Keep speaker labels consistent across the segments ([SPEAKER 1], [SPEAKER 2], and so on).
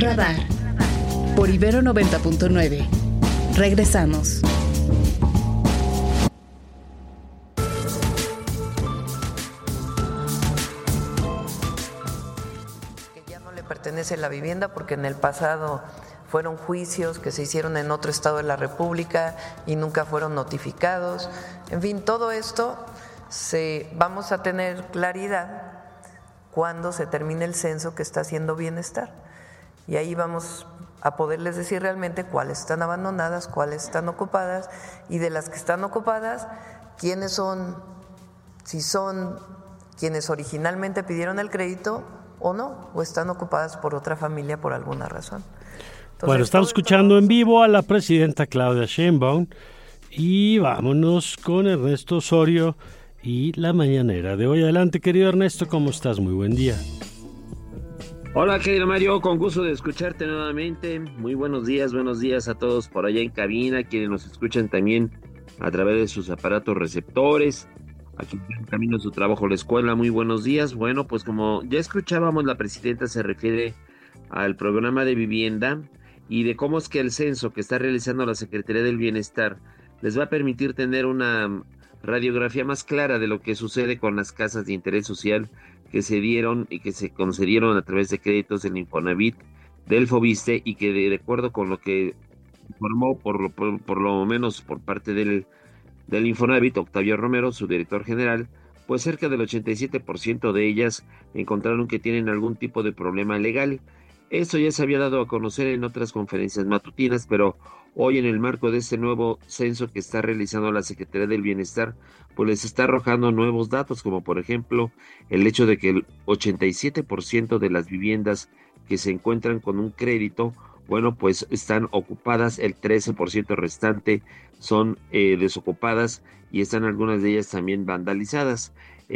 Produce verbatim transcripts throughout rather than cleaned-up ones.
[SPEAKER 1] Radar por Ibero noventa punto nueve. Regresamos.
[SPEAKER 2] Que ya no le pertenece la vivienda porque en el pasado fueron juicios que se hicieron en otro estado de la República y nunca fueron notificados. En fin, todo esto se, vamos a tener claridad cuando se termine el censo que está haciendo Bienestar. Y ahí vamos a poderles decir realmente cuáles están abandonadas, cuáles están ocupadas, y de las que están ocupadas, quiénes son, si son quienes originalmente pidieron el crédito o no, o están ocupadas por otra familia por alguna razón. Entonces,
[SPEAKER 3] bueno, estamos escuchando en vivo a la presidenta Claudia Sheinbaum y vámonos con Ernesto Osorio y la mañanera de hoy. Adelante, querido Ernesto, ¿cómo estás? Muy buen día.
[SPEAKER 4] Hola, querido Mario, con gusto de escucharte nuevamente. Muy buenos días, buenos días a todos por allá en cabina, quienes nos escuchan también a través de sus aparatos receptores, aquí en camino a su trabajo, la escuela. Muy buenos días. Bueno, pues como ya escuchábamos, la presidenta se refiere al programa de vivienda y de cómo es que el censo que está realizando la Secretaría del Bienestar les va a permitir tener una radiografía más clara de lo que sucede con las casas de interés social que se dieron y que se concedieron a través de créditos del Infonavit, del Fobiste, y que de, de acuerdo con lo que informó por lo, por, por lo menos por parte del, del Infonavit, Octavio Romero, su director general, pues cerca del ochenta y siete por ciento de ellas encontraron que tienen algún tipo de problema legal. Esto ya se había dado a conocer en otras conferencias matutinas, pero hoy en el marco de este nuevo censo que está realizando la Secretaría del Bienestar, pues les está arrojando nuevos datos, como por ejemplo el hecho de que el ochenta y siete por ciento de las viviendas que se encuentran con un crédito, bueno, pues están ocupadas, el trece por ciento restante son eh, desocupadas y están algunas de ellas también vandalizadas.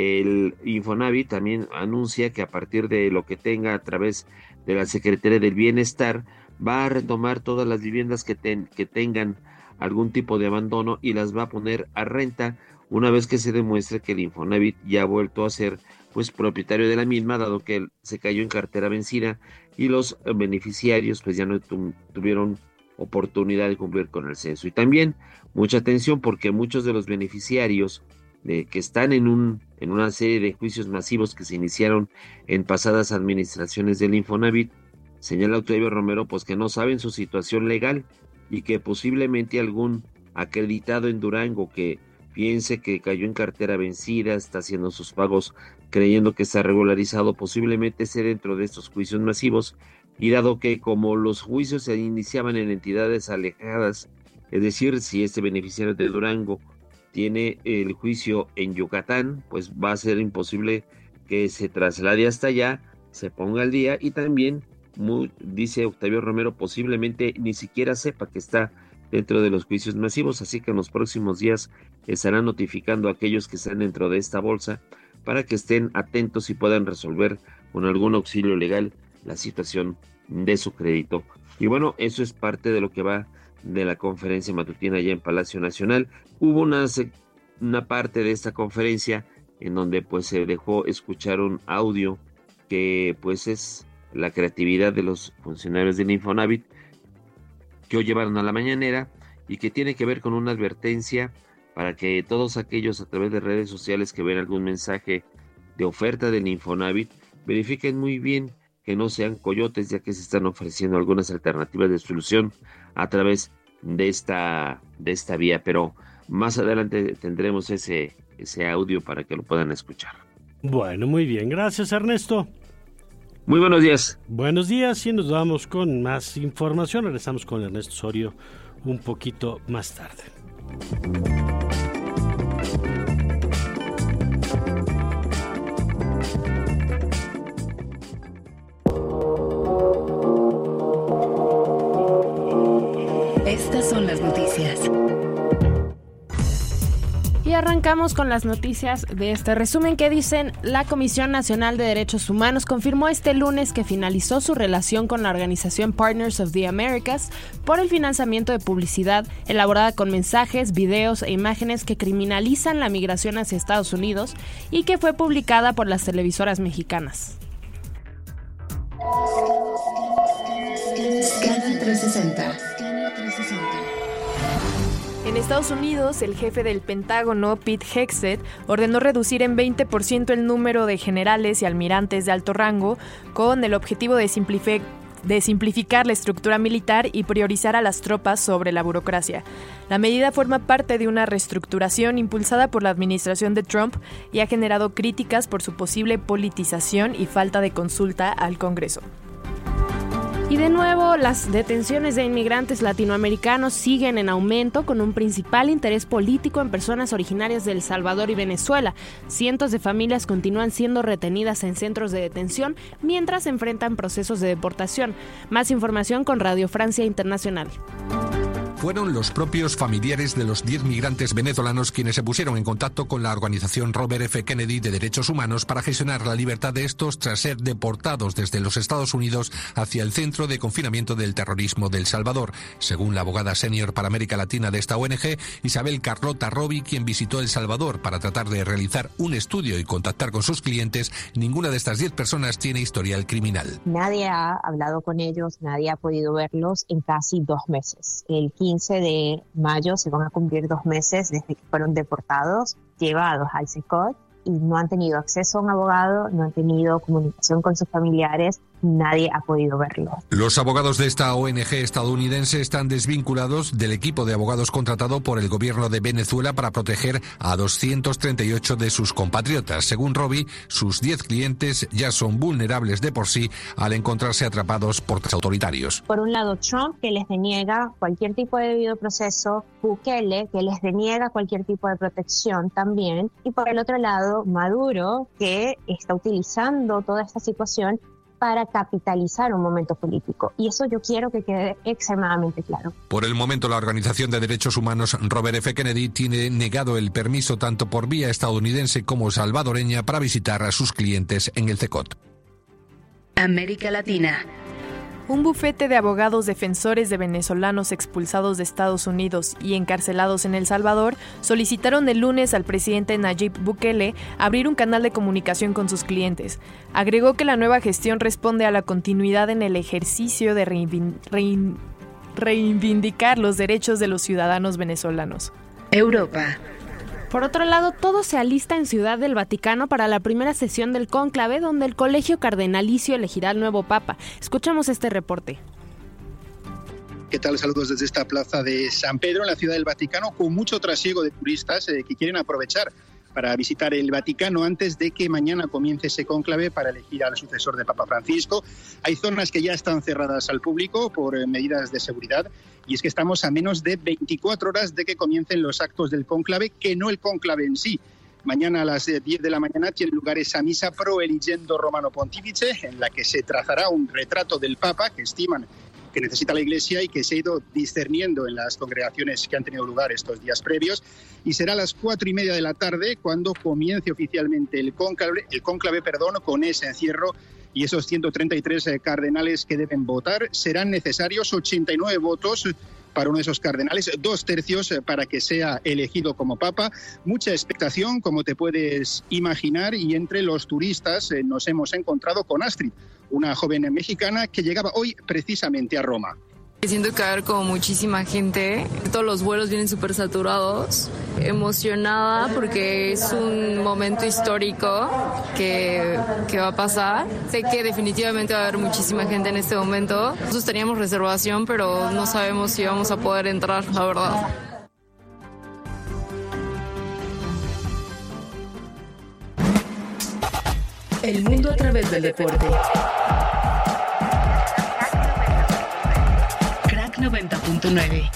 [SPEAKER 4] El Infonavit también anuncia que a partir de lo que tenga a través de la Secretaría del Bienestar, va a retomar todas las viviendas que, ten, que tengan algún tipo de abandono y las va a poner a renta una vez que se demuestre que el Infonavit ya ha vuelto a ser pues propietario de la misma, dado que se cayó en cartera vencida y los beneficiarios pues ya no tu, tuvieron oportunidad de cumplir con el censo. Y también mucha atención porque muchos de los beneficiarios de, que están en, un, en una serie de juicios masivos que se iniciaron en pasadas administraciones del Infonavit, señala Octavio Romero, pues que no saben su situación legal y que posiblemente algún acreditado en Durango que piense que cayó en cartera vencida, está haciendo sus pagos creyendo que está regularizado, posiblemente esté dentro de estos juicios masivos, y dado que como los juicios se iniciaban en entidades alejadas, es decir, si este beneficiario de Durango tiene el juicio en Yucatán, pues va a ser imposible que se traslade hasta allá, se ponga al día y también Muy, dice Octavio Romero, posiblemente ni siquiera sepa que está dentro de los juicios masivos, así que en los próximos días estarán notificando a aquellos que están dentro de esta bolsa para que estén atentos y puedan resolver con algún auxilio legal la situación de su crédito. Y bueno, eso es parte de lo que va de la conferencia matutina allá en Palacio Nacional. Hubo una, una parte de esta conferencia en donde pues se dejó escuchar un audio que pues es la creatividad de los funcionarios del Infonavit que hoy llevaron a la mañanera y que tiene que ver con una advertencia para que todos aquellos a través de redes sociales que ven algún mensaje de oferta del Infonavit verifiquen muy bien que no sean coyotes, ya que se están ofreciendo algunas alternativas de solución a través de esta, de esta vía, pero más adelante tendremos ese, ese audio para que lo puedan escuchar.
[SPEAKER 3] Bueno, muy bien, gracias Ernesto.
[SPEAKER 4] Muy buenos días.
[SPEAKER 3] Buenos días y nos vamos con más información. Regresamos con Ernesto Osorio un poquito más tarde.
[SPEAKER 1] Estas son las noticias.
[SPEAKER 5] Y arrancamos con las noticias de este resumen que dicen: la Comisión Nacional de Derechos Humanos confirmó este lunes que finalizó su relación con la organización Partners of the Americas por el financiamiento de publicidad elaborada con mensajes, videos e imágenes que criminalizan la migración hacia Estados Unidos y que fue publicada por las televisoras mexicanas.
[SPEAKER 1] trescientos sesenta.
[SPEAKER 6] En Estados Unidos, el jefe del Pentágono, Pete Hegseth, ordenó reducir en veinte por ciento el número de generales y almirantes de alto rango con el objetivo de simplificar de simplificar la estructura militar y priorizar a las tropas sobre la burocracia. La medida forma parte de una reestructuración impulsada por la administración de Trump y ha generado críticas por su posible politización y falta de consulta al Congreso.
[SPEAKER 5] Y de nuevo, las detenciones de inmigrantes latinoamericanos siguen en aumento, con un principal interés político en personas originarias de El Salvador y Venezuela. Cientos de familias continúan siendo retenidas en centros de detención mientras enfrentan procesos de deportación. Más información con Radio Francia Internacional.
[SPEAKER 7] Fueron los propios familiares de los diez migrantes venezolanos quienes se pusieron en contacto con la organización Robert F. Kennedy de Derechos Humanos para gestionar la libertad de estos tras ser deportados desde los Estados Unidos hacia el Centro de Confinamiento del Terrorismo de El Salvador. Según la abogada senior para América Latina de esta O N G, Isabel Carlota Robi, quien visitó El Salvador para tratar de realizar un estudio y contactar con sus clientes, ninguna de estas diez personas tiene historial criminal.
[SPEAKER 8] Nadie ha hablado con ellos, nadie ha podido verlos en casi dos meses. El quince de mayo se van a cumplir dos meses desde que fueron deportados, llevados al C E C O T, y no han tenido acceso a un abogado, no han tenido comunicación con sus familiares, nadie ha podido verlo.
[SPEAKER 7] Los abogados de esta O N G estadounidense están desvinculados del equipo de abogados contratado por el gobierno de Venezuela para proteger a doscientos treinta y ocho de sus compatriotas. Según Robbie, sus diez clientes ya son vulnerables de por sí al encontrarse atrapados por autoritarios.
[SPEAKER 8] Por un lado, Trump, que les deniega cualquier tipo de debido proceso, Bukele, que les deniega cualquier tipo de protección también, y por el otro lado, Maduro, que está utilizando toda esta situación para capitalizar un momento político. Y eso yo quiero que quede extremadamente claro.
[SPEAKER 7] Por el momento, la Organización de Derechos Humanos Robert F. Kennedy tiene negado el permiso tanto por vía estadounidense como salvadoreña para visitar a sus clientes en el C E C O T.
[SPEAKER 1] América Latina.
[SPEAKER 6] Un bufete de abogados defensores de venezolanos expulsados de Estados Unidos y encarcelados en El Salvador solicitaron el lunes al presidente Nayib Bukele abrir un canal de comunicación con sus clientes. Agregó que la nueva gestión responde a la continuidad en el ejercicio de reivin- rein- reivindicar los derechos de los ciudadanos venezolanos.
[SPEAKER 1] Europa.
[SPEAKER 5] Por otro lado, todo se alista en Ciudad del Vaticano para la primera sesión del cónclave, donde el Colegio Cardenalicio elegirá al nuevo Papa. Escuchamos este reporte.
[SPEAKER 9] ¿Qué tal? Saludos desde esta plaza de San Pedro, en la Ciudad del Vaticano, con mucho trasiego de turistas eh, que quieren aprovechar para visitar el Vaticano antes de que mañana comience ese cónclave para elegir al sucesor de Papa Francisco. Hay zonas que ya están cerradas al público por eh, medidas de seguridad, y es que estamos a menos de veinticuatro horas de que comiencen los actos del cónclave, que no el cónclave en sí. Mañana a las diez de la mañana tiene lugar esa misa pro eligendo Romano Pontífice, en la que se trazará un retrato del Papa que estiman que necesita la Iglesia y que se ha ido discerniendo en las congregaciones que han tenido lugar estos días previos. Y será a las cuatro y media de la tarde cuando comience oficialmente el cónclave, el cónclave perdón, con ese encierro y esos ciento treinta y tres cardenales que deben votar. Serán necesarios ochenta y nueve votos para uno de esos cardenales, dos tercios para que sea elegido como papa. Mucha expectación, como te puedes imaginar, y entre los turistas eh, nos hemos encontrado con Astrid, una joven mexicana que llegaba hoy precisamente a Roma.
[SPEAKER 10] Siento que va a haber como muchísima gente, todos los vuelos vienen súper saturados, emocionada porque es un momento histórico que, que va a pasar. Sé que definitivamente va a haber muchísima gente en este momento. Nosotros teníamos reservación, pero no sabemos si vamos a poder entrar, la verdad.
[SPEAKER 1] El mundo a través del deporte. noventa punto nueve.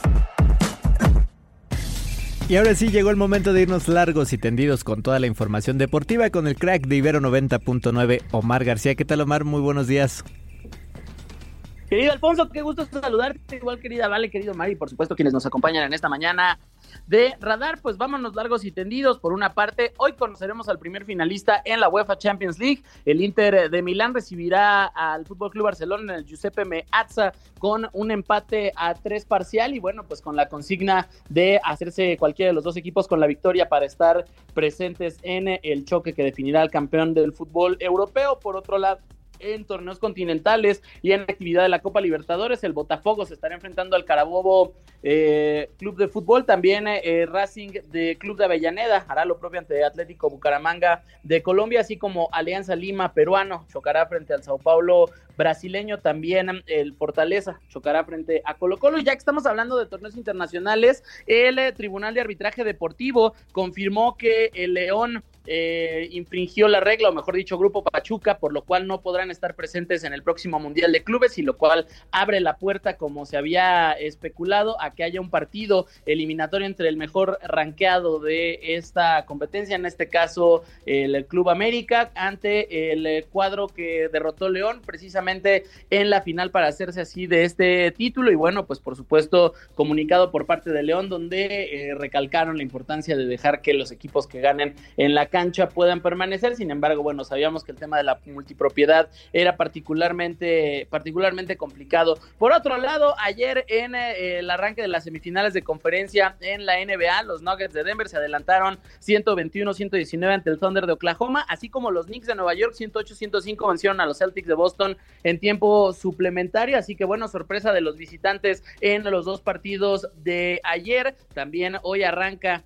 [SPEAKER 11] Y ahora sí llegó el momento de irnos largos y tendidos con toda la información deportiva con el crack de Ibero noventa punto nueve, Omar García. ¿Qué tal, Omar? Muy buenos días.
[SPEAKER 12] Querido Alfonso, qué gusto saludarte, igual querida Vale, querido Mari, por supuesto quienes nos acompañan en esta mañana de Radar. Pues vámonos largos y tendidos. Por una parte, hoy conoceremos al primer finalista en la UEFA Champions League. El Inter de Milán recibirá al F C Barcelona en el Giuseppe Meazza con un empate a tres parcial y bueno, pues con la consigna de hacerse cualquiera de los dos equipos con la victoria para estar presentes en el choque que definirá al campeón del fútbol europeo. Por otro lado, en torneos continentales y en actividad de la Copa Libertadores. El Botafogo se estará enfrentando al Carabobo eh, Club de Fútbol, también eh, Racing de Club de Avellaneda hará lo propio ante Atlético Bucaramanga de Colombia, así como Alianza Lima peruano chocará frente al Sao Paulo brasileño, también el Fortaleza chocará frente a Colo Colo. Y ya que estamos hablando de torneos internacionales, el eh, Tribunal de Arbitraje Deportivo confirmó que el León Eh, infringió la regla, o mejor dicho, Grupo Pachuca, por lo cual no podrán estar presentes en el próximo Mundial de Clubes, y lo cual abre la puerta, como se había especulado, a que haya un partido eliminatorio entre el mejor rankeado de esta competencia, en este caso el Club América, ante el cuadro que derrotó León precisamente en la final para hacerse así de este título. Y bueno, pues por supuesto comunicado por parte de León, donde eh, recalcaron la importancia de dejar que los equipos que ganen en la cancha puedan permanecer. Sin embargo, bueno, sabíamos que el tema de la multipropiedad era particularmente particularmente complicado. Por otro lado, ayer en eh, el arranque de las semifinales de conferencia en la N B A, los Nuggets de Denver se adelantaron ciento veintiuno a ciento diecinueve ante el Thunder de Oklahoma, así como los Knicks de Nueva York ciento ocho a ciento cinco vencieron a los Celtics de Boston en tiempo suplementario. Así que bueno, sorpresa de los visitantes en los dos partidos de ayer. También hoy arranca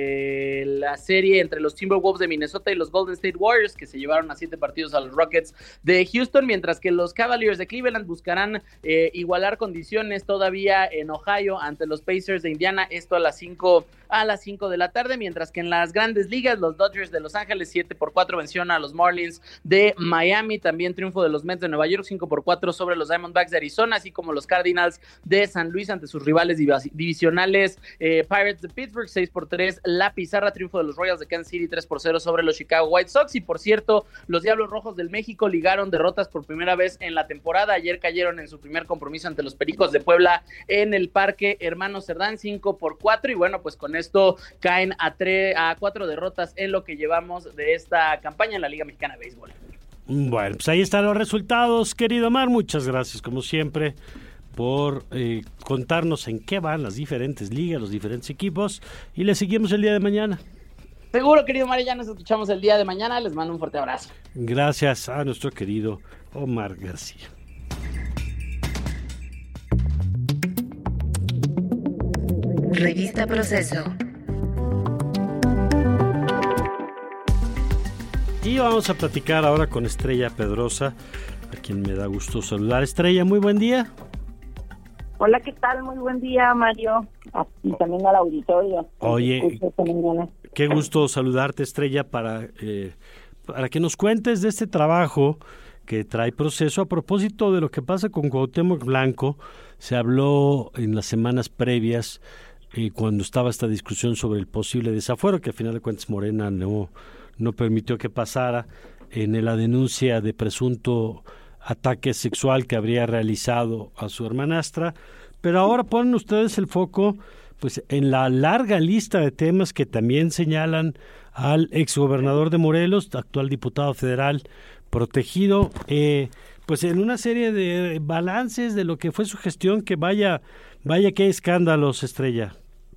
[SPEAKER 12] eh, la serie entre los Timberwolves de Minnesota y los Golden State Warriors, que se llevaron a siete partidos a los Rockets de Houston, mientras que los Cavaliers de Cleveland buscarán eh, igualar condiciones todavía en Ohio ante los Pacers de Indiana, esto a las cinco a las cinco de la tarde, mientras que en las grandes ligas los Dodgers de Los Ángeles siete por cuatro vencieron a los Marlins de Miami, también triunfo de los Mets de Nueva York cinco por cuatro sobre los Diamondbacks de Arizona, así como los Cardinals de San Luis ante sus rivales divisionales eh, Pirates de Pittsburgh seis por tres, la pizarra, triunfo de los Royals de Kansas City tres por cero sobre los Chicago White Sox. Y por cierto, los Diablos Rojos del México ligaron derrotas por primera vez en la temporada. Ayer cayeron en su primer compromiso ante los Pericos de Puebla en el Parque Hermano Cerdán cinco por cuatro, y bueno, pues con esto caen a, tres, a cuatro derrotas en lo que llevamos de esta campaña en la Liga Mexicana de Béisbol.
[SPEAKER 3] Bueno, pues ahí están los resultados, querido Omar. Muchas gracias, como siempre, por eh, contarnos en qué van las diferentes ligas, los diferentes equipos, y le seguimos el día de mañana.
[SPEAKER 12] Seguro, querido Mario, ya nos escuchamos el día de mañana. Les mando un fuerte abrazo.
[SPEAKER 3] Gracias a nuestro querido Omar García.
[SPEAKER 1] Revista Proceso.
[SPEAKER 3] Y vamos a platicar ahora con Estrella Pedrosa, a quien me da gusto saludar. Estrella, muy buen día.
[SPEAKER 13] Hola, ¿qué tal? Muy buen día, Mario. Y también al auditorio.
[SPEAKER 3] Oye, qué gusto saludarte, Estrella, para, eh, para que nos cuentes de este trabajo que trae Proceso. A propósito de lo que pasa con Cuauhtémoc Blanco, se habló en las semanas previas, eh, cuando estaba esta discusión sobre el posible desafuero, que al final de cuentas Morena no, no permitió que pasara, en la denuncia de presunto ataque sexual que habría realizado a su hermanastra. Pero ahora ponen ustedes el foco pues en la larga lista de temas que también señalan al exgobernador de Morelos, actual diputado federal protegido, eh, pues en una serie de balances de lo que fue su gestión, que vaya, vaya qué escándalos, Estrella.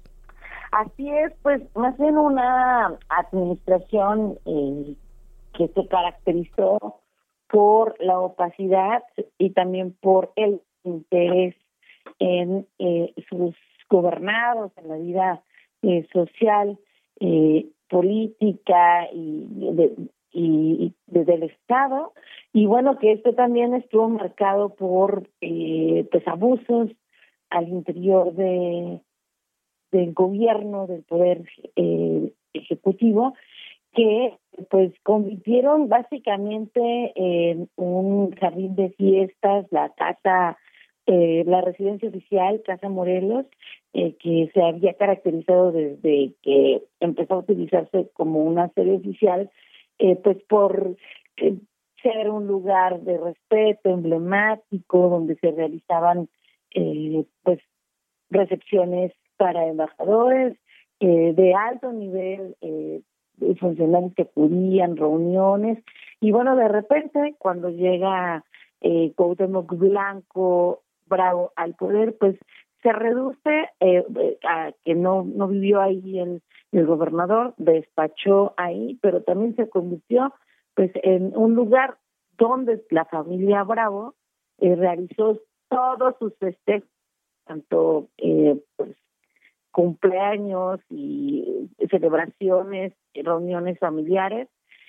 [SPEAKER 13] Así es, pues más bien una administración eh, que se caracterizó por la opacidad y también por el interés en eh, sus gobernados, en la vida eh, social, eh, política y, de, y, y desde el Estado. Y bueno, que esto también estuvo marcado por eh, pues abusos al interior de del gobierno, del poder eh, ejecutivo, que pues convirtieron básicamente en un jardín de fiestas, la casa, eh, la residencia oficial, Casa Morelos, eh, que se había caracterizado desde que empezó a utilizarse como una sede oficial, eh, pues por eh, ser un lugar de respeto emblemático, donde se realizaban eh, pues recepciones para embajadores eh, de alto nivel, eh, de funcionarios que acudían, reuniones, y bueno, de repente cuando llega eh, Cuauhtémoc Blanco Bravo al poder, pues se reduce eh, a que no no vivió ahí el, el gobernador, despachó ahí, pero también se convirtió pues en un lugar donde la familia Bravo eh, realizó todos sus festejos, tanto eh, pues, cumpleaños y celebraciones, reuniones familiares,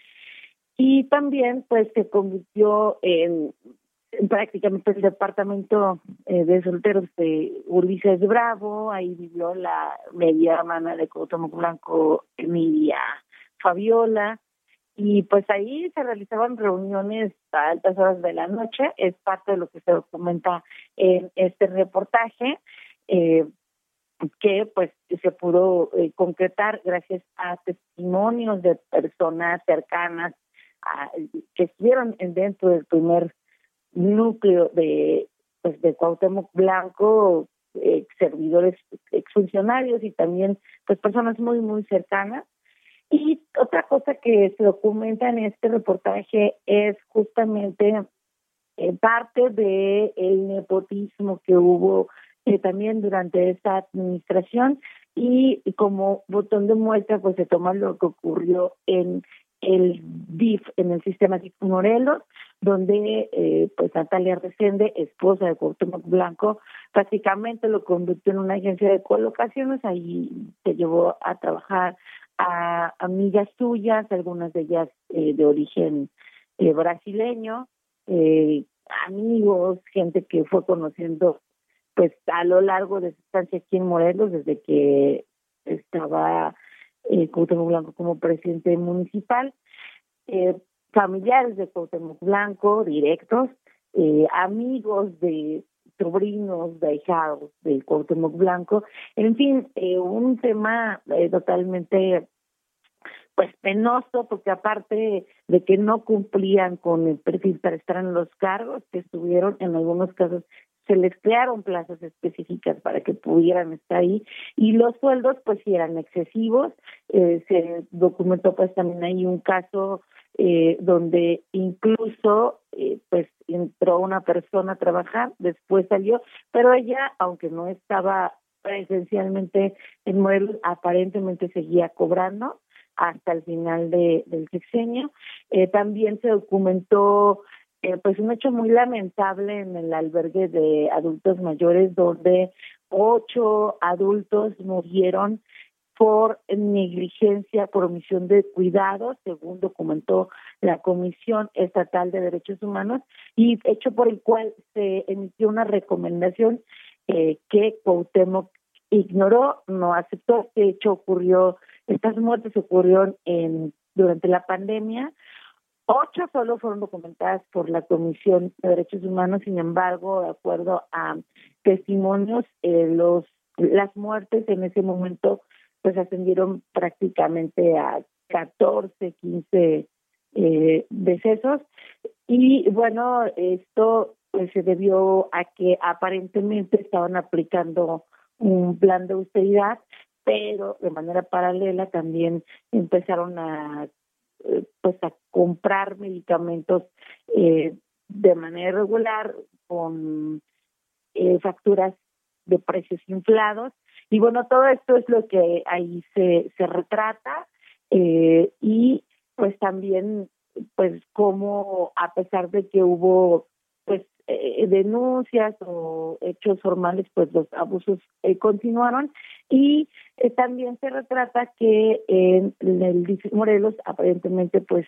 [SPEAKER 13] y también pues se convirtió en, en prácticamente el departamento eh, de solteros de Ulises Bravo. Ahí vivió la media hermana de Cuauhtémoc Blanco, Emilia Fabiola, y pues ahí se realizaban reuniones a altas horas de la noche. Es parte de lo que se documenta en este reportaje, eh, que pues se pudo eh, concretar gracias a testimonios de personas cercanas a, que estuvieron dentro del primer núcleo de pues de Cuauhtémoc Blanco, eh, servidores, exfuncionarios y también pues personas muy muy cercanas. Y otra cosa que se documenta en este reportaje es justamente eh, parte de el nepotismo que hubo eh, también durante esta administración, y, y como botón de muestra pues se toma lo que ocurrió en el D I F, en el sistema D I F Morelos, donde eh, pues Natalia Resende, esposa de Cuauhtémoc Blanco, prácticamente lo convirtió en una agencia de colocaciones. Ahí se llevó a trabajar a amigas suyas, algunas de ellas eh, de origen eh, brasileño, eh, amigos, gente que fue conociendo pues a lo largo de su estancia aquí en Morelos, desde que estaba eh, Cuauhtémoc Blanco como presidente municipal, eh, familiares de Cuauhtémoc Blanco, directos, eh, amigos de sobrinos, de ahijados de Cuauhtémoc Blanco, en fin, eh, un tema eh, totalmente pues penoso, porque aparte de que no cumplían con el perfil para estar en los cargos que estuvieron, en algunos casos se les crearon plazas específicas para que pudieran estar ahí, y los sueldos pues sí eran excesivos. Eh, se documentó pues también ahí un caso eh, donde incluso eh, pues entró una persona a trabajar, después salió, pero ella, aunque no estaba presencialmente en Morelos, aparentemente seguía cobrando hasta el final de, del sexenio. Eh, también se documentó Eh, pues un hecho muy lamentable en el albergue de adultos mayores, donde ocho adultos murieron por negligencia, por omisión de cuidados, según documentó la Comisión Estatal de Derechos Humanos, y hecho por el cual se emitió una recomendación eh, que Cuauhtémoc ignoró, no aceptó. Este hecho ocurrió, estas muertes ocurrieron en durante la pandemia. Ocho solo fueron documentadas por la Comisión de Derechos Humanos. Sin embargo, de acuerdo a testimonios, eh, los las muertes en ese momento pues ascendieron prácticamente a catorce, quince eh, decesos. Y bueno, esto pues se debió a que aparentemente estaban aplicando un plan de austeridad, pero de manera paralela también empezaron a pues a comprar medicamentos eh, de manera irregular, con eh, facturas de precios inflados. Y bueno, todo esto es lo que ahí se, se retrata, eh, y pues también pues como a pesar de que hubo pues eh, denuncias o hechos formales, pues los abusos eh, continuaron. Y eh, también se retrata que en, en el D I F Morelos aparentemente pues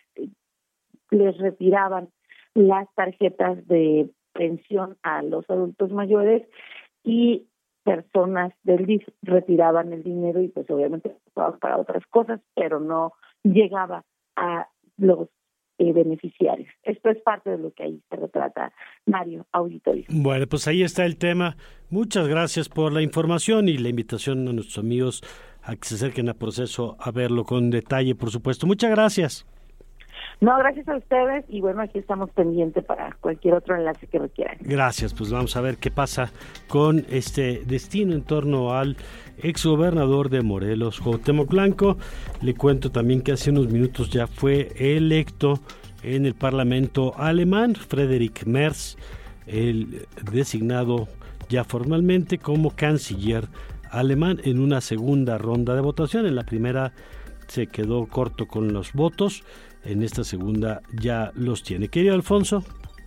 [SPEAKER 13] les retiraban las tarjetas de pensión a los adultos mayores, y personas del D I F retiraban el dinero y pues obviamente para otras cosas, pero no llegaba a los Eh, beneficiarios. Esto es parte de lo que ahí se retrata, Mario, auditorio.
[SPEAKER 3] Bueno, pues ahí está el tema. Muchas gracias por la información y la invitación a nuestros amigos a que se acerquen a Proceso a verlo con detalle, por supuesto. Muchas gracias.
[SPEAKER 13] No, gracias a ustedes, y bueno, aquí estamos pendientes para cualquier otro enlace que requieran.
[SPEAKER 3] Gracias, pues vamos a ver qué pasa con este destino en torno al exgobernador de Morelos, Cuauhtémoc Blanco. Le cuento también que hace unos minutos ya fue electo en el Parlamento alemán Friedrich Merz, el designado ya formalmente como canciller alemán en una segunda ronda de votación. En la primera se quedó corto con los votos. en esta segunda ya los tiene. Querido Alfonso.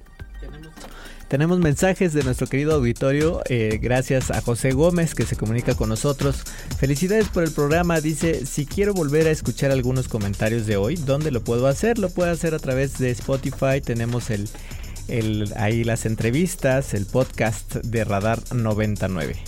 [SPEAKER 11] Tenemos mensajes de nuestro querido auditorio, eh, gracias a José Gómez que se comunica con nosotros. Felicidades por el programa, dice, si quiero volver a escuchar algunos comentarios de hoy, ¿dónde lo puedo hacer? Lo puedo hacer a través de Spotify, tenemos el, el ahí las entrevistas, el podcast de Radar noventa y nueve.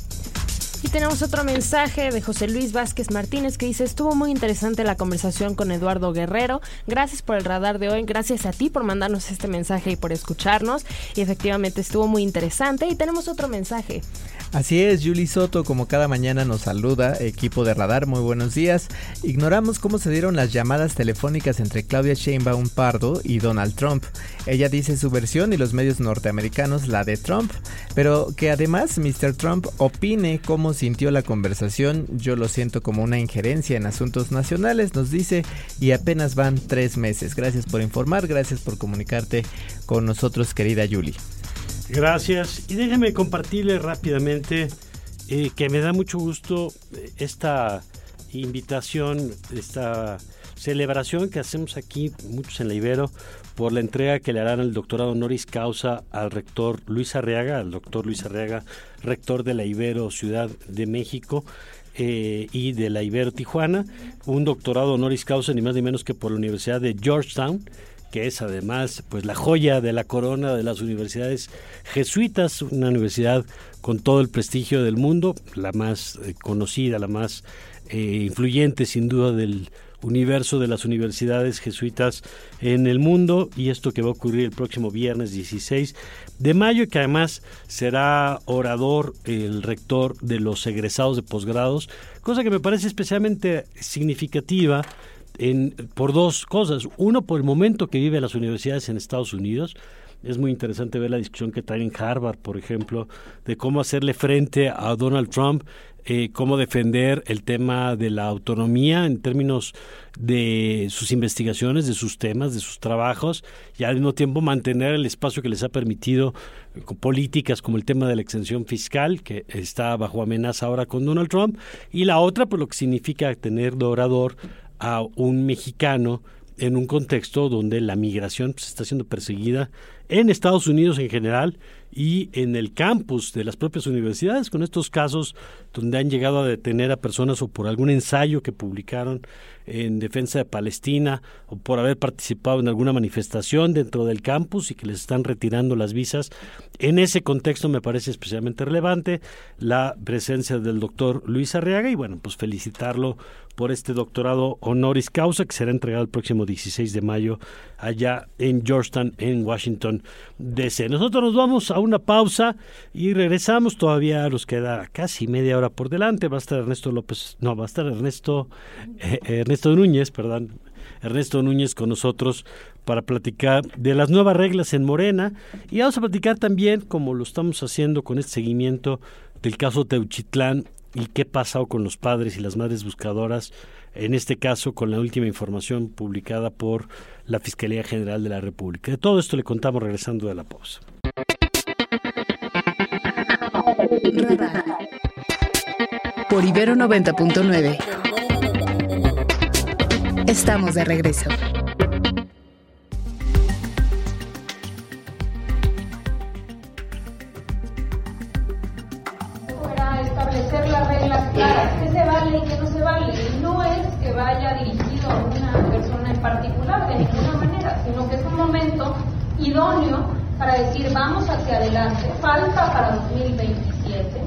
[SPEAKER 5] Y tenemos otro mensaje de José Luis Vázquez Martínez que dice, estuvo muy interesante la conversación con Eduardo Guerrero, gracias por el radar de hoy, gracias a ti por mandarnos este mensaje y por escucharnos, y efectivamente estuvo muy interesante. Y tenemos otro mensaje.
[SPEAKER 11] Así es, Yuli Soto como cada mañana nos saluda, equipo de Radar, muy buenos días. Ignoramos cómo se dieron las llamadas telefónicas entre Claudia Sheinbaum Pardo y Donald Trump. Ella dice su versión y los medios norteamericanos la de Trump, pero que además mister Trump opine cómo sintió la conversación. Yo lo siento como una injerencia en asuntos nacionales, nos dice, y apenas van tres meses. Gracias por informar, gracias por comunicarte con nosotros, querida Yuli.
[SPEAKER 3] Gracias, y déjeme compartirle rápidamente eh, que me da mucho gusto esta invitación, esta celebración que hacemos aquí, muchos en la Ibero, por la entrega que le harán el doctorado honoris causa al rector Luis Arriaga, al doctor Luis Arriaga, rector de la Ibero Ciudad de México eh, y de la Ibero Tijuana, un doctorado honoris causa ni más ni menos que por la Universidad de Georgetown, que es además pues la joya de la corona de las universidades jesuitas, una universidad con todo el prestigio del mundo, la más eh, conocida, la más eh, influyente sin duda del universo de las universidades jesuitas en el mundo, y esto que va a ocurrir el próximo viernes dieciséis de mayo, que además será orador el rector de los egresados de posgrados, cosa que me parece especialmente significativa En, por dos cosas. Uno, por el momento que viven las universidades en Estados Unidos. Es muy interesante ver la discusión que traen en Harvard, por ejemplo, de cómo hacerle frente a Donald Trump, eh, cómo defender el tema de la autonomía en términos de sus investigaciones, de sus temas, de sus trabajos, y al mismo tiempo mantener el espacio que les ha permitido eh, con políticas como el tema de la exención fiscal, que está bajo amenaza ahora con Donald Trump, y la otra, por lo que significa tener de orador a un mexicano en un contexto donde la migración pues, está siendo perseguida en Estados Unidos en general y en el campus de las propias universidades, con estos casos donde han llegado a detener a personas o por algún ensayo que publicaron en defensa de Palestina o por haber participado en alguna manifestación dentro del campus y que les están retirando las visas. En ese contexto me parece especialmente relevante la presencia del doctor Luis Arriaga y bueno, pues felicitarlo por este doctorado honoris causa que será entregado el próximo dieciséis de mayo allá en Georgetown, en Washington, D C Nosotros nos vamos a una pausa y regresamos. Todavía nos queda casi media hora por delante. Va a estar Ernesto López, no, va a estar Ernesto, eh, Ernesto Núñez, perdón, Ernesto Núñez con nosotros para platicar de las nuevas reglas en Morena y vamos a platicar también, como lo estamos haciendo con este seguimiento del caso Teuchitlán, y qué pasó con los padres y las madres buscadoras, en este caso con la última información publicada por la Fiscalía General de la República. De todo esto le contamos regresando de la pausa.
[SPEAKER 1] Radar por Ibero noventa punto nueve. Estamos de regreso.
[SPEAKER 14] Establecer las reglas claras, qué se vale y qué no se vale. Y no es que vaya dirigido a una persona en particular de ninguna manera, sino que es un momento idóneo para decir vamos hacia adelante, falta para dos mil veintisiete.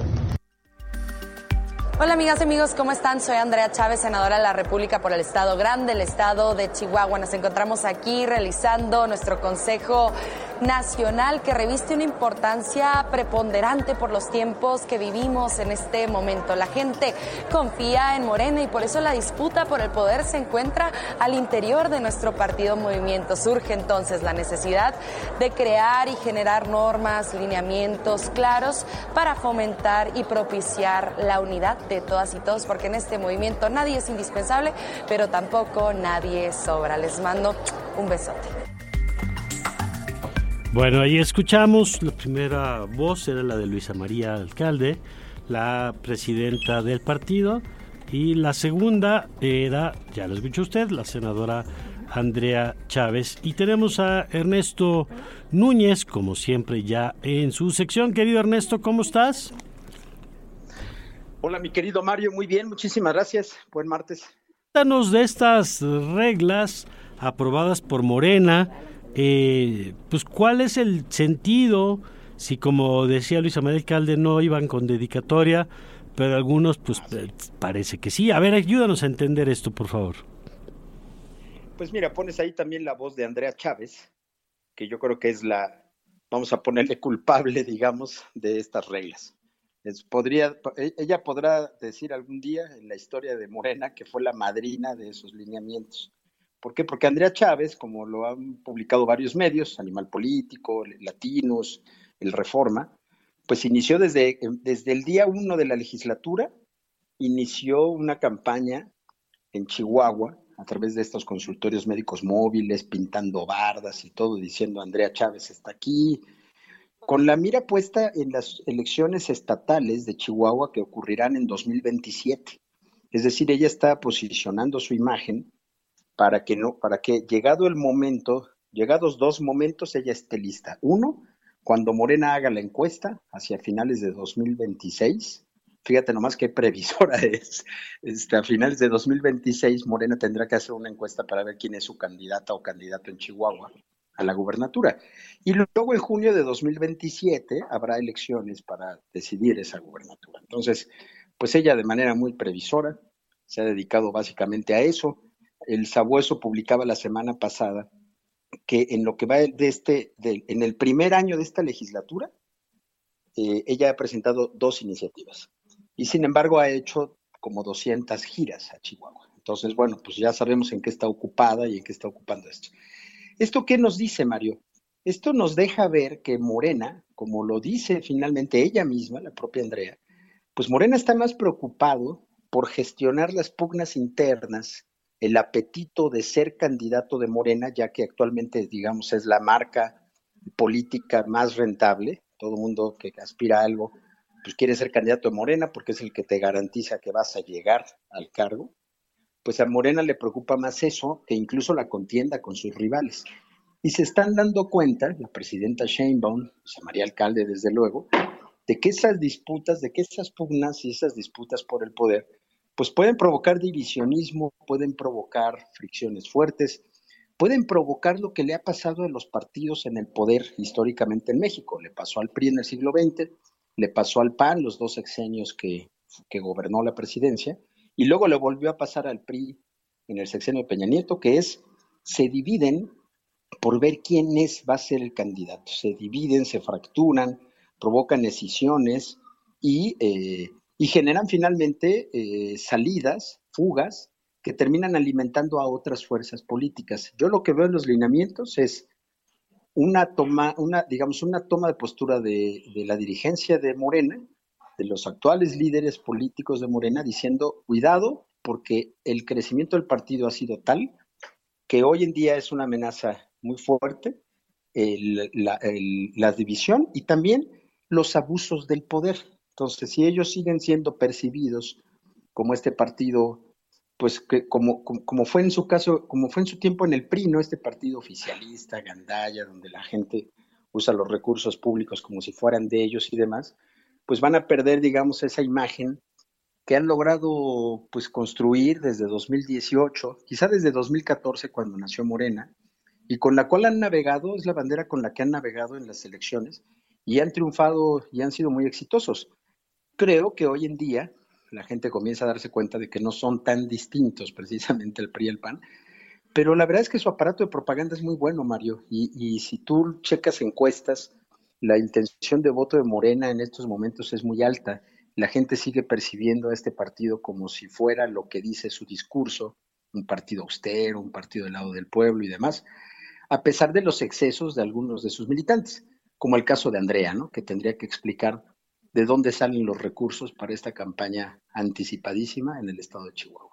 [SPEAKER 15] Hola amigas y amigos, ¿cómo están? Soy Andrea Chávez, senadora de la República por el Estado Grande, el Estado de Chihuahua. Nos encontramos aquí realizando nuestro Consejo Nacional que reviste una importancia preponderante por los tiempos que vivimos en este momento. La gente confía en Morena y por eso la disputa por el poder se encuentra al interior de nuestro partido Movimiento. Surge entonces la necesidad de crear y generar normas, lineamientos claros para fomentar y propiciar la unidad de todas y todos, porque en este movimiento nadie es indispensable, pero tampoco nadie sobra. Les mando un besote.
[SPEAKER 3] Bueno, ahí escuchamos, la primera voz era la de Luisa María Alcalde, la presidenta del partido, y la segunda era, ya lo escuchó usted, la senadora Andrea Chávez. Y tenemos a Ernesto Núñez, como siempre, ya en su sección. Querido Ernesto, ¿cómo estás?
[SPEAKER 16] Hola, mi querido Mario, muy bien, muchísimas gracias. Buen martes.
[SPEAKER 3] Cuéntanos de estas reglas aprobadas por Morena, eh, pues ¿cuál es el sentido? Si, como decía Luis Manuel Alcalde, no iban con dedicatoria, pero algunos pues parece que sí. A ver, ayúdanos a entender esto, por favor.
[SPEAKER 16] Pues mira, pones ahí también la voz de Andrea Chávez, que yo creo que es la, vamos a ponerle culpable, digamos, de estas reglas. Es, podría, ella podrá decir algún día en la historia de Morena que fue la madrina de esos lineamientos. ¿Por qué? Porque Andrea Chávez, como lo han publicado varios medios, Animal Político, Latinos, El Reforma, pues inició desde, desde el día uno de la legislatura, inició una campaña en Chihuahua, a través de estos consultorios médicos móviles, pintando bardas y todo, diciendo Andrea Chávez está aquí, con la mira puesta en las elecciones estatales de Chihuahua que ocurrirán en dos mil veintisiete. Es decir, ella está posicionando su imagen para que no, para que llegado el momento, llegados dos momentos, ella esté lista. Uno, cuando Morena haga la encuesta hacia finales de dos mil veintiséis, fíjate nomás qué previsora es, este, a finales de dos mil veintiséis Morena tendrá que hacer una encuesta para ver quién es su candidata o candidato en Chihuahua a la gubernatura. Y luego en junio de dos mil veintisiete habrá elecciones para decidir esa gubernatura. Entonces, pues ella de manera muy previsora se ha dedicado básicamente a eso. El Sabueso publicaba la semana pasada que en lo que va de este, de, en el primer año de esta legislatura, eh, ella ha presentado dos iniciativas. Y sin embargo ha hecho como doscientas giras a Chihuahua. Entonces, bueno, pues ya sabemos en qué está ocupada y en qué está ocupando esto. ¿Esto qué nos dice, Mario? Esto nos deja ver que Morena, como lo dice finalmente ella misma, la propia Andrea, pues Morena está más preocupado por gestionar las pugnas internas, el apetito de ser candidato de Morena, ya que actualmente, digamos, es la marca política más rentable. Todo el mundo que aspira a algo, pues quiere ser candidato de Morena porque es el que te garantiza que vas a llegar al cargo. Pues a Morena le preocupa más eso que incluso la contienda con sus rivales. Y se están dando cuenta, la presidenta Sheinbaum, José María Alcalde desde luego, de que esas disputas, de que esas pugnas y esas disputas por el poder, pues pueden provocar divisionismo, pueden provocar fricciones fuertes, pueden provocar lo que le ha pasado a los partidos en el poder históricamente en México. Le pasó al P R I en el siglo veinte, le pasó al P A N los dos sexenios que, que gobernó la presidencia, y luego le volvió a pasar al P R I en el sexenio de Peña Nieto, que es, se dividen por ver quién es, va a ser el candidato. Se dividen, se fracturan, provocan escisiones y, eh, y generan finalmente eh, salidas, fugas, que terminan alimentando a otras fuerzas políticas. Yo lo que veo en los lineamientos es una toma, una, digamos, una toma de postura de, de la dirigencia de Morena, de los actuales líderes políticos de Morena, diciendo, cuidado, porque el crecimiento del partido ha sido tal que hoy en día es una amenaza muy fuerte, el, la, el, la división y también los abusos del poder. Entonces, si ellos siguen siendo percibidos como este partido, pues que como, como, como fue en su caso, como fue en su tiempo en el P R I, ¿no? Este partido oficialista, gandalla, donde la gente usa los recursos públicos como si fueran de ellos y demás, pues van a perder, digamos, esa imagen que han logrado pues construir desde dos mil dieciocho, quizá desde dos mil catorce cuando nació Morena, y con la cual han navegado, es la bandera con la que han navegado en las elecciones, y han triunfado y han sido muy exitosos. Creo que hoy en día la gente comienza a darse cuenta de que no son tan distintos precisamente el P R I y el P A N, pero la verdad es que su aparato de propaganda es muy bueno, Mario, y, y si tú checas encuestas, la intención de voto de Morena en estos momentos es muy alta. La gente sigue percibiendo a este partido como si fuera lo que dice su discurso, un partido austero, un partido del lado del pueblo y demás, a pesar de los excesos de algunos de sus militantes, como el caso de Andrea, ¿no? Que tendría que explicar de dónde salen los recursos para esta campaña anticipadísima en el estado de Chihuahua.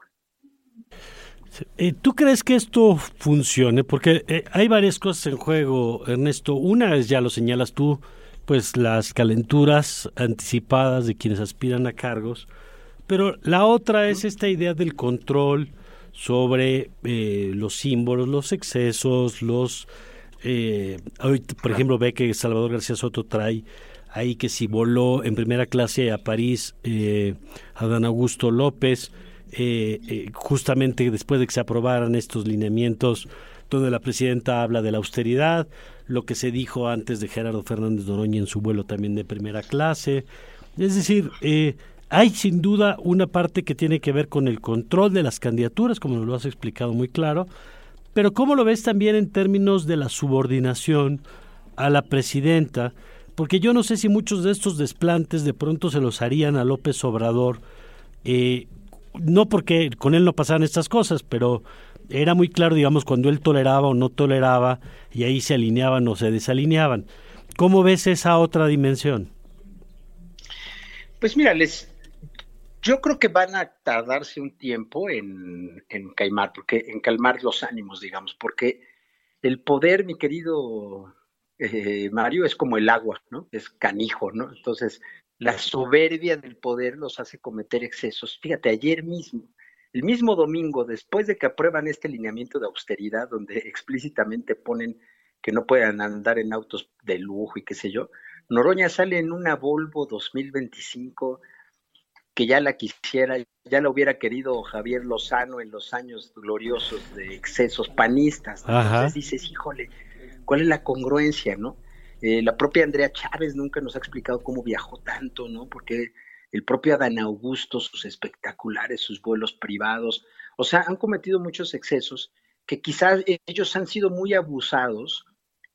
[SPEAKER 3] ¿Tú crees que esto funcione? Porque eh, hay varias cosas en juego, Ernesto. Una es, ya lo señalas tú, pues las calenturas anticipadas de quienes aspiran a cargos, pero la otra es esta idea del control sobre eh, los símbolos, los excesos, los... Eh, hoy, por ejemplo, ve que Salvador García Soto trae ahí que si voló en primera clase a París eh, Adán Augusto López, eh, eh, justamente después de que se aprobaran estos lineamientos donde la presidenta habla de la austeridad, lo que se dijo antes de Gerardo Fernández Noroña en su vuelo también de primera clase. Es decir, eh, hay sin duda una parte que tiene que ver con el control de las candidaturas, como nos lo has explicado muy claro, pero ¿cómo lo ves también en términos de la subordinación a la presidenta? Porque yo no sé si muchos de estos desplantes de pronto se los harían a López Obrador, eh, no porque con él no pasaran estas cosas, pero era muy claro, digamos, cuando él toleraba o no toleraba, y ahí se alineaban o se desalineaban. ¿Cómo ves esa otra dimensión?
[SPEAKER 16] Pues mira, les, yo creo que van a tardarse un tiempo en, en calmar, porque en calmar los ánimos, digamos, porque el poder, mi querido eh, Mario, es como el agua, ¿no? Es canijo, ¿no? Entonces, la soberbia del poder los hace cometer excesos. Fíjate, ayer mismo, el mismo domingo, después de que aprueban este lineamiento de austeridad, donde explícitamente ponen que no puedan andar en autos de lujo y qué sé yo, Noroña sale en una Volvo dos mil veinticinco que ya la quisiera, ya la hubiera querido Javier Lozano en los años gloriosos de excesos panistas, ¿no? Entonces dices, híjole, ¿cuál es la congruencia, no? Eh, la propia Andrea Chávez nunca nos ha explicado cómo viajó tanto, ¿no? Porque el propio Adán Augusto, sus espectaculares, sus vuelos privados, o sea, han cometido muchos excesos que quizás ellos han sido muy abusados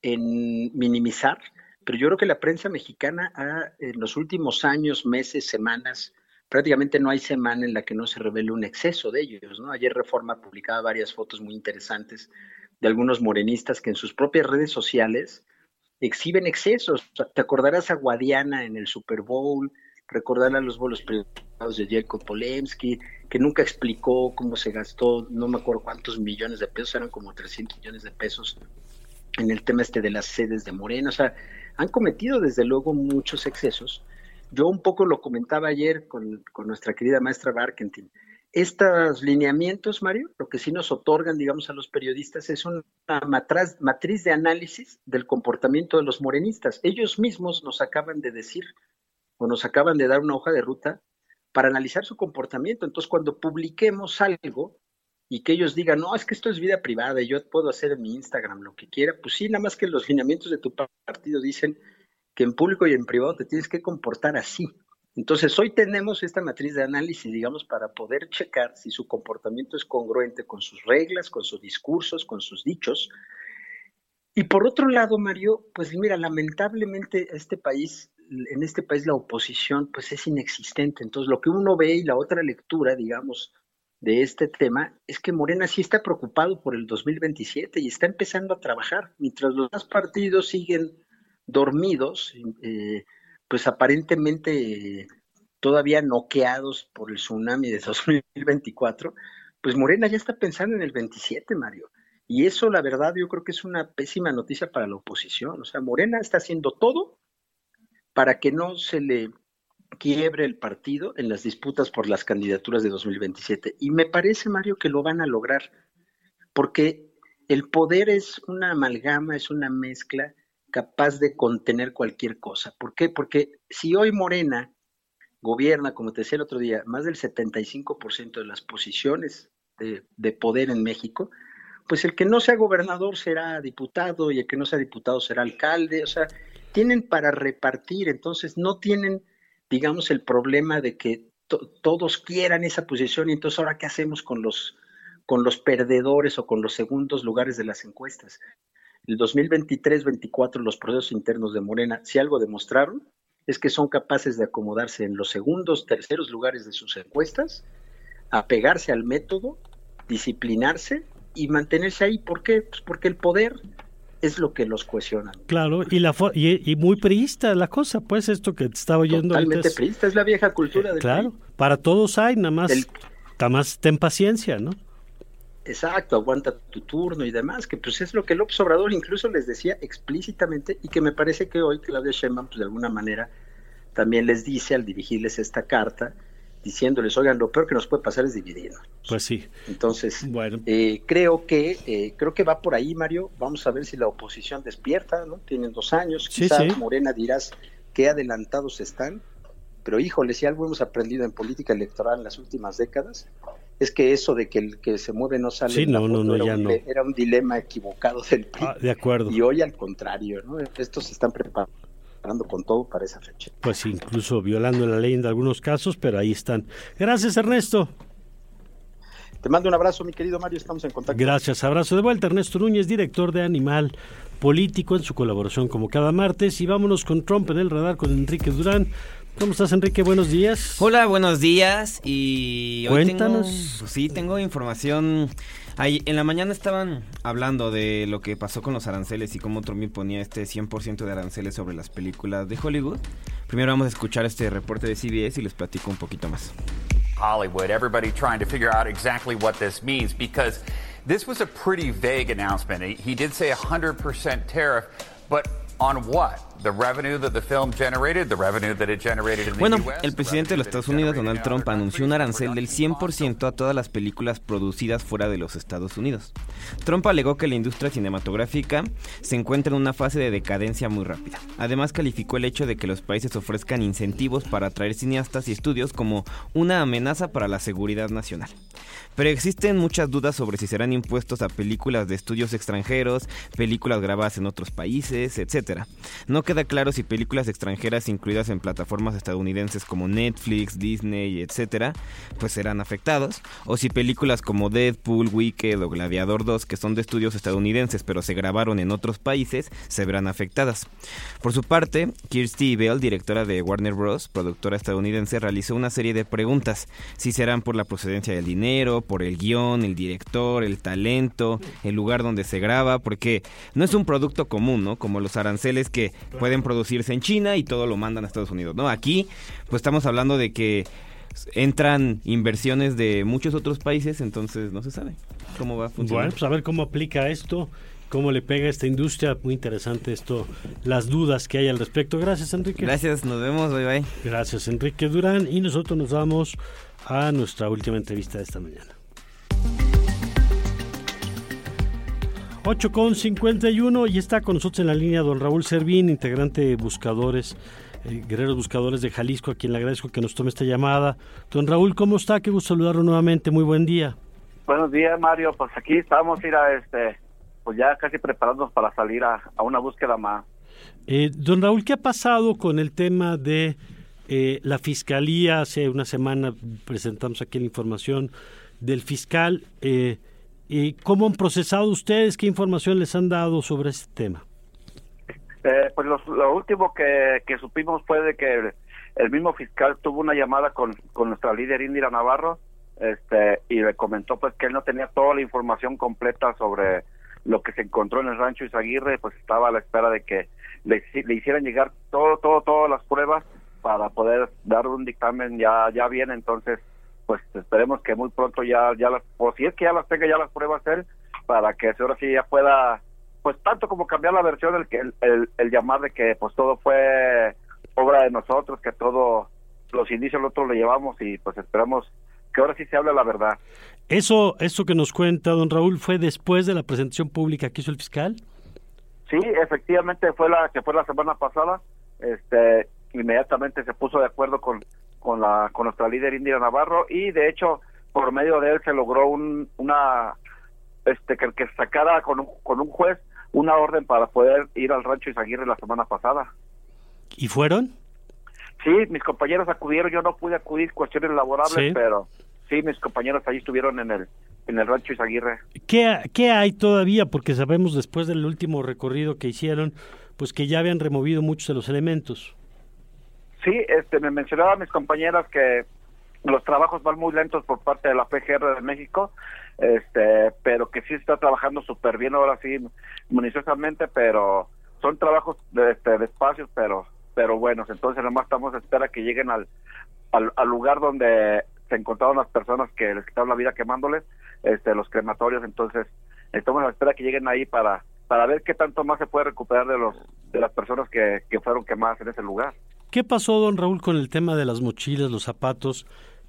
[SPEAKER 16] en minimizar, pero yo creo que la prensa mexicana ha, en los últimos años, meses, semanas, prácticamente no hay semana en la que no se revele un exceso de ellos, ¿no? Ayer Reforma publicaba varias fotos muy interesantes de algunos morenistas que en sus propias redes sociales exhiben excesos. Te acordarás a Guadiana en el Super Bowl, recordar a los vuelos privados de Jacob Polemski, que nunca explicó cómo se gastó, no me acuerdo cuántos millones de pesos, eran como trescientos millones de pesos en el tema este de las sedes de Morena. O sea, han cometido desde luego muchos excesos. Yo un poco lo comentaba ayer con, con nuestra querida maestra Barkentin. Estos lineamientos, Mario, lo que sí nos otorgan, digamos, a los periodistas es una matriz, matriz de análisis del comportamiento de los morenistas. Ellos mismos nos acaban de decir o nos acaban de dar una hoja de ruta para analizar su comportamiento. Entonces, cuando publiquemos algo y que ellos digan, no, es que esto es vida privada y yo puedo hacer en mi Instagram lo que quiera, pues sí, nada más que los lineamientos de tu partido dicen que en público y en privado te tienes que comportar así. Entonces, hoy tenemos esta matriz de análisis, digamos, para poder checar si su comportamiento es congruente con sus reglas, con sus discursos, con sus dichos. Y por otro lado, Mario, pues mira, lamentablemente este país, en este país la oposición pues es inexistente. Entonces, lo que uno ve y la otra lectura, digamos, de este tema es que Morena sí está preocupado por el dos mil veintisiete y está empezando a trabajar, mientras los demás partidos siguen dormidos, eh, pues aparentemente eh, todavía noqueados por el tsunami de dos mil veinticuatro, pues Morena ya está pensando en el veintisiete, Mario. Y eso, la verdad, yo creo que es una pésima noticia para la oposición. O sea, Morena está haciendo todo para que no se le quiebre el partido en las disputas por las candidaturas de dos mil veintisiete. Y me parece, Mario, que lo van a lograr, porque el poder es una amalgama, es una mezcla capaz de contener cualquier cosa. ¿Por qué? Porque si hoy Morena gobierna, como te decía el otro día, más del setenta y cinco por ciento de las posiciones de, de poder en México, pues el que no sea gobernador será diputado y el que no sea diputado será alcalde. O sea, tienen para repartir, entonces no tienen, digamos, el problema de que to- todos quieran esa posición y entonces ahora ¿qué hacemos con los, con los perdedores o con los segundos lugares de las encuestas? El dos mil veintitrés veinticuatro los procesos internos de Morena, si algo demostraron, es que son capaces de acomodarse en los segundos, terceros lugares de sus encuestas, apegarse al método, disciplinarse y mantenerse ahí. ¿Por qué? Pues porque el poder es lo que los cohesiona.
[SPEAKER 3] Claro, y la fo- y, y muy priista la cosa, pues esto que te estaba oyendo.
[SPEAKER 16] Totalmente
[SPEAKER 3] es,
[SPEAKER 16] priista, es la vieja cultura
[SPEAKER 3] eh,
[SPEAKER 16] del
[SPEAKER 3] claro,
[SPEAKER 16] país.
[SPEAKER 3] Para todos hay, nada más,
[SPEAKER 16] El,
[SPEAKER 3] nada más ten paciencia, ¿no?
[SPEAKER 16] Exacto, aguanta tu turno y demás, que pues es lo que López Obrador incluso les decía explícitamente y que me parece que hoy Claudia Sheinbaum pues de alguna manera también les dice al dirigirles esta carta, diciéndoles, oigan, lo peor que nos puede pasar es dividirnos.
[SPEAKER 3] Pues sí.
[SPEAKER 16] Entonces,
[SPEAKER 3] bueno.
[SPEAKER 16] eh, creo que eh, creo que va por ahí, Mario. Vamos a ver si la oposición despierta, ¿no? Tienen dos años,
[SPEAKER 3] sí,
[SPEAKER 16] quizás
[SPEAKER 3] sí.
[SPEAKER 16] Morena dirás qué adelantados están, pero híjole, si algo hemos aprendido en política electoral en las últimas décadas, es que eso de que el que se mueve no sale.
[SPEAKER 3] Sí, no, no, no,
[SPEAKER 16] era
[SPEAKER 3] ya
[SPEAKER 16] un,
[SPEAKER 3] no.
[SPEAKER 16] Era un dilema equivocado del P R I.
[SPEAKER 3] Ah, de acuerdo.
[SPEAKER 16] Y hoy al contrario, ¿no? Estos se están preparando con todo para esa fecha.
[SPEAKER 3] Pues incluso violando la ley en algunos casos, pero ahí están. Gracias, Ernesto.
[SPEAKER 16] Te mando un abrazo, mi querido Mario, estamos en contacto.
[SPEAKER 3] Gracias, abrazo de vuelta. Ernesto Núñez, director de Animal Político, en su colaboración como cada martes. Y vámonos con Trump en el radar con Enrique Durán. ¿Cómo estás, Enrique? Buenos días.
[SPEAKER 17] Hola, buenos días. Y hoy
[SPEAKER 3] Cuéntanos.
[SPEAKER 17] Tengo, pues sí, tengo información. Ahí, en la mañana estaban hablando de lo que pasó con los aranceles y cómo Trump ponía este cien por ciento de aranceles sobre las películas de Hollywood. Primero vamos a escuchar este reporte de C B S y les platico un poquito más.
[SPEAKER 18] Hollywood, everybody trying to figure out exactly what this means, because this was a pretty vague announcement. He, he did say a one hundred percent tariff, but on what? The revenue that the film generated, the revenue that it generated in the
[SPEAKER 17] Bueno,
[SPEAKER 18] U S,
[SPEAKER 17] el presidente de los Estados Unidos, Donald Trump, anunció un arancel del cien por ciento a todas las películas producidas fuera de los Estados Unidos. Trump alegó que la industria cinematográfica se encuentra en una fase de decadencia muy rápida. Además, calificó el hecho de que los países ofrezcan incentivos para atraer cineastas y estudios como una amenaza para la seguridad nacional. Pero existen muchas dudas sobre si serán impuestos a películas de estudios extranjeros, películas grabadas en otros países, etcétera. No queda claro si películas extranjeras incluidas en plataformas estadounidenses como Netflix, Disney, etcétera, pues serán afectados, o si películas como Deadpool, Wicked o Gladiador dos, que son de estudios estadounidenses pero se grabaron en otros países, se verán afectadas. Por su parte, Kirstie Bell, directora de Warner Bros., productora estadounidense, realizó una serie de preguntas, si serán por la procedencia del dinero, por el guión, el director, el talento, el lugar donde se graba, porque no es un producto común, ¿no? Como los aranceles que pueden producirse en China y todo lo mandan a Estados Unidos, ¿no? Aquí, pues estamos hablando de que entran inversiones de muchos otros países, entonces no se sabe cómo va a funcionar.
[SPEAKER 3] Bueno, pues a ver cómo aplica esto, cómo le pega a esta industria. Muy interesante esto, las dudas que hay al respecto. Gracias, Enrique.
[SPEAKER 17] Gracias, nos vemos, bye bye.
[SPEAKER 3] Gracias, Enrique Durán, y nosotros nos vamos a nuestra última entrevista de esta mañana. ocho con cincuenta y uno y está con nosotros en la línea don Raúl Servín, integrante de Buscadores, eh, Guerreros Buscadores de Jalisco, a quien le agradezco que nos tome esta llamada. Don Raúl, ¿cómo está? Qué gusto saludarlo nuevamente, muy buen día.
[SPEAKER 19] Buenos días, Mario, pues aquí estamos ir a este, pues ya casi preparándonos para salir a, a una búsqueda más.
[SPEAKER 3] Eh, don Raúl, ¿qué ha pasado con el tema de eh, la Fiscalía? Hace una semana presentamos aquí la información del fiscal. eh, ¿Y cómo han procesado ustedes? ¿Qué información les han dado sobre este tema?
[SPEAKER 19] Eh, pues lo, lo último que, que supimos fue de que el, el mismo fiscal tuvo una llamada con, con nuestra líder Indira Navarro, este, y le comentó pues que él no tenía toda la información completa sobre lo que se encontró en el rancho Izaguirre, pues estaba a la espera de que le, le hicieran llegar todo, todo, todas las pruebas para poder dar un dictamen ya, ya bien. Entonces pues esperemos que muy pronto ya, ya las, o si es que ya las tenga ya las pruebas él, para que ahora sí ya pueda, pues tanto como cambiar la versión, el, el, el, el llamar de que pues todo fue obra de nosotros, que todo, los indicios nosotros lo llevamos, y pues esperamos que ahora sí se hable la verdad.
[SPEAKER 3] Eso, eso que nos cuenta don Raúl, ¿fue después de la presentación pública que hizo el fiscal?
[SPEAKER 19] Sí, efectivamente fue la que fue la semana pasada. Este, inmediatamente se puso de acuerdo con con la con nuestra líder Indira Navarro, y de hecho por medio de él se logró un una este que que sacara con un, con un juez una orden para poder ir al rancho Izaguirre la semana pasada.
[SPEAKER 3] ¿Y fueron?
[SPEAKER 19] Sí, mis compañeros acudieron, yo no pude acudir, cuestiones laborables, ¿sí? Pero sí, mis compañeros allí estuvieron en el en el rancho Izaguirre.
[SPEAKER 3] ¿Qué, ¿Qué hay todavía? Porque sabemos después del último recorrido que hicieron, pues que ya habían removido muchos de los elementos.
[SPEAKER 19] Sí, este, me mencionaban mis compañeras que los trabajos van muy lentos por parte de la P G R de México, este, pero que sí está trabajando súper bien ahora sí, minuciosamente, pero son trabajos de, este, despacios, pero pero buenos. Entonces nomás estamos a espera que lleguen al, al, al lugar donde se encontraron las personas que les quitaron la vida quemándoles, este, los crematorios. Entonces estamos a espera que lleguen ahí para para ver qué tanto más se puede recuperar de los de las personas que, que fueron quemadas en ese lugar.
[SPEAKER 3] ¿Qué pasó, don Raúl, con el tema de las mochilas, los zapatos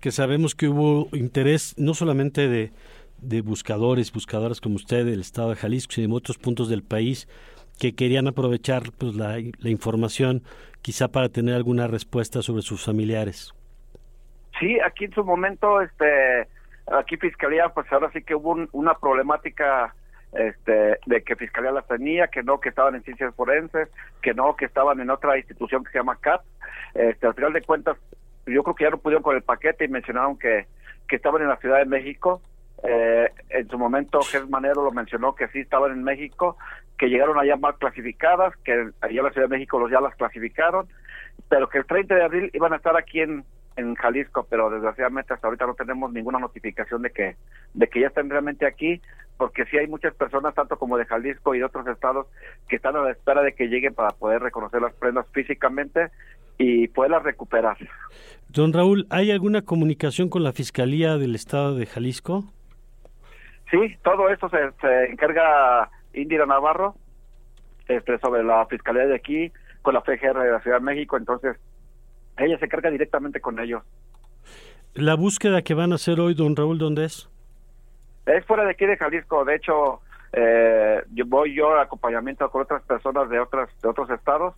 [SPEAKER 3] que sabemos que hubo interés no solamente de, de buscadores, buscadoras como usted del estado de Jalisco, sino de otros puntos del país que querían aprovechar pues la, la información quizá para tener alguna respuesta sobre sus familiares.
[SPEAKER 19] Sí, aquí en su momento, este, aquí Fiscalía, pues ahora sí que hubo un, una problemática este, de que Fiscalía las tenía, que no, que estaban en ciencias forenses, que no, que estaban en otra institución que se llama C A P. Este, al final de cuentas, yo creo que ya no pudieron con el paquete y mencionaron que, que estaban en la Ciudad de México. Eh, en su momento Gers Manero lo mencionó que sí estaban en México, que llegaron allá mal clasificadas, que allá en la Ciudad de México los ya las clasificaron, pero que el treinta de abril iban a estar aquí en, en Jalisco, pero desgraciadamente hasta ahorita no tenemos ninguna notificación de que de que ya estén realmente aquí, porque sí hay muchas personas, tanto como de Jalisco y de otros estados, que están a la espera de que lleguen para poder reconocer las prendas físicamente y poderlas recuperar.
[SPEAKER 3] Don Raúl, ¿hay alguna comunicación con la Fiscalía del Estado de Jalisco?
[SPEAKER 19] Sí, todo esto se, se encarga Indira Navarro, este, sobre la Fiscalía de aquí, con la F G R de la Ciudad de México, entonces ella se encarga directamente con ellos.
[SPEAKER 3] ¿La búsqueda que van a hacer hoy, don Raúl, dónde es?
[SPEAKER 19] Es fuera de aquí de Jalisco, de hecho, eh, yo voy yo a acompañamiento con otras personas de otras de otros estados,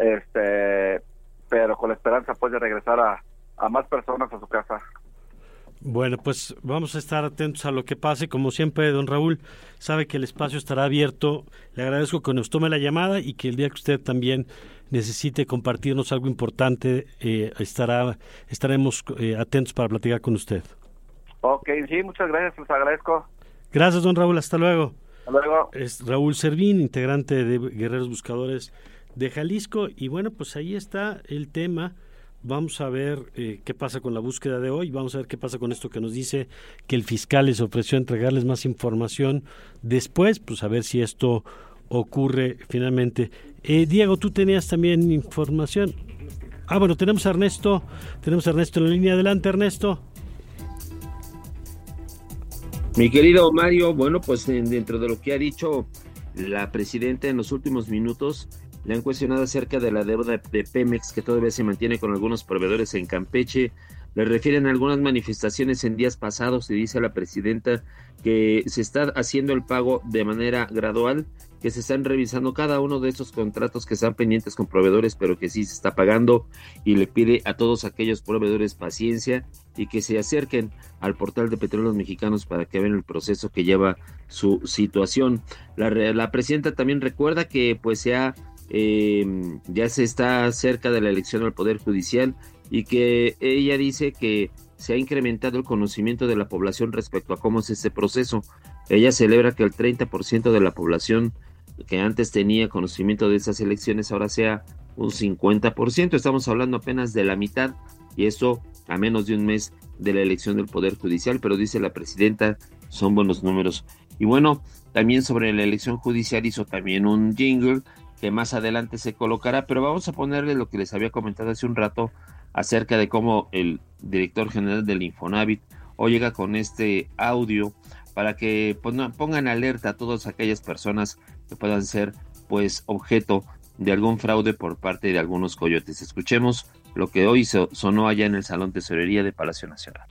[SPEAKER 19] este, pero con la esperanza pues de regresar a, a más personas a su casa.
[SPEAKER 3] Bueno, pues vamos a estar atentos a lo que pase. Como siempre, don Raúl, sabe que el espacio estará abierto. Le agradezco que nos tome la llamada y que el día que usted también necesite compartirnos algo importante, eh, estará estaremos eh, atentos para platicar con usted.
[SPEAKER 19] Ok, sí, muchas gracias, les agradezco.
[SPEAKER 3] Gracias, don Raúl, hasta luego.
[SPEAKER 19] Hasta luego.
[SPEAKER 3] Es Raúl Servín, integrante de Guerreros Buscadores de Jalisco, y bueno, pues ahí está el tema. Vamos a ver eh, qué pasa con la búsqueda de hoy, vamos a ver qué pasa con esto que nos dice que el fiscal les ofreció entregarles más información después, pues a ver si esto ocurre finalmente. Eh, Diego, tú tenías también información. Ah, bueno, tenemos a Ernesto, tenemos a Ernesto en la línea. Adelante, Ernesto.
[SPEAKER 4] Mi querido Mario, bueno, pues dentro de lo que ha dicho la presidenta en los últimos minutos, le han cuestionado acerca de la deuda de Pemex que todavía se mantiene con algunos proveedores en Campeche. Le refieren a algunas manifestaciones en días pasados y dice la presidenta que se está haciendo el pago de manera gradual, que se están revisando cada uno de estos contratos que están pendientes con proveedores, pero que sí se está pagando, y le pide a todos aquellos proveedores paciencia y que se acerquen al portal de Petróleos Mexicanos para que vean el proceso que lleva su situación. La, la presidenta también recuerda que pues se ha Eh, ya se está cerca de la elección al Poder Judicial y que ella dice que se ha incrementado el conocimiento de la población respecto a cómo es este proceso. Ella celebra que el treinta por ciento de la población que antes tenía conocimiento de esas elecciones ahora sea un cincuenta por ciento. Estamos hablando apenas de la mitad, y eso a menos de un mes de la elección del Poder Judicial, pero dice la presidenta, son buenos números. Y bueno, también sobre la elección judicial hizo también un jingle que más adelante se colocará, pero vamos a ponerle lo que les había comentado hace un rato acerca de cómo el director general del Infonavit hoy llega con este audio para que pongan alerta a todas aquellas personas que puedan ser pues objeto de algún fraude por parte de algunos coyotes. Escuchemos lo que hoy sonó allá en el Salón Tesorería de Palacio Nacional.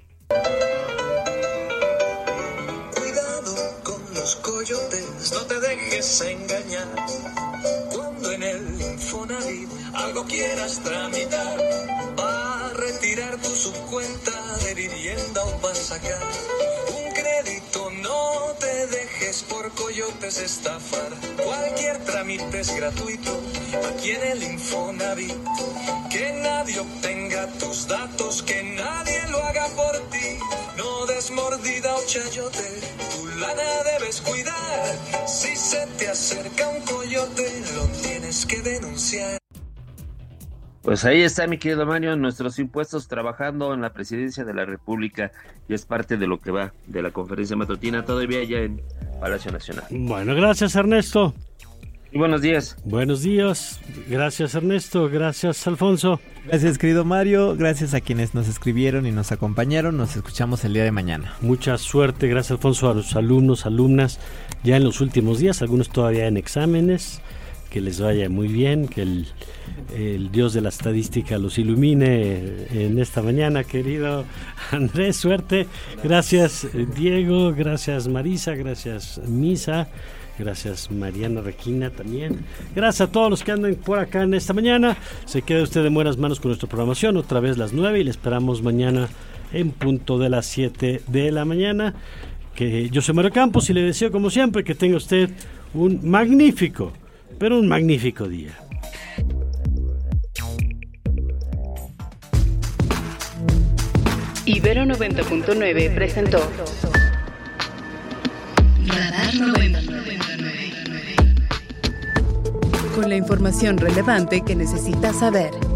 [SPEAKER 20] Cuidado con los coyotes, no te dejes engañar. Cuando en el Infonavit algo quieras tramitar, para retirar tu subcuenta de vivienda o para sacar un crédito, no te dejes por coyotes estafar. Cualquier trámite es gratuito aquí en el Infonavit. Que nadie obtenga tus datos, que nadie lo haga por ti. No des mordida o chayote, tu lana debes cuidar. Si se te acerca un coyote, lo tienes que denunciar.
[SPEAKER 4] Pues ahí está, mi querido Mario, nuestros impuestos trabajando en la Presidencia de la República, y es parte de lo que va de la conferencia matutina todavía allá en Palacio Nacional.
[SPEAKER 3] Bueno, gracias, Ernesto.
[SPEAKER 4] Y buenos días.
[SPEAKER 3] Buenos días. Gracias, Ernesto. Gracias, Alfonso.
[SPEAKER 11] Gracias, querido Mario. Gracias a quienes nos escribieron y nos acompañaron. Nos escuchamos el día de mañana.
[SPEAKER 3] Mucha suerte. Gracias, Alfonso, a los alumnos, alumnas, ya en los últimos días, algunos todavía en exámenes. que les vaya muy bien, que el, el Dios de la estadística los ilumine en esta mañana, querido Andrés, suerte. Gracias Diego, gracias Marisa, gracias Misa, gracias Mariana Requina también. Gracias a todos los que andan por acá en esta mañana. Se queda usted en buenas manos con nuestra programación, otra vez las nueve, y le esperamos mañana en punto de las siete de la mañana. Que yo soy Mario Campos y le deseo, como siempre, que tenga usted un magnífico, pero un magnífico día.
[SPEAKER 1] Ibero noventa punto nueve presentó Radar noventa, con la información relevante que necesitas saber.